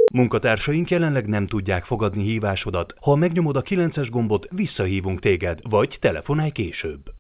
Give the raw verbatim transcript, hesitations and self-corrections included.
Munkatársaink jelenleg nem tudják fogadni hívásodat. Ha megnyomod a kilences gombot, visszahívunk téged, vagy telefonálj később.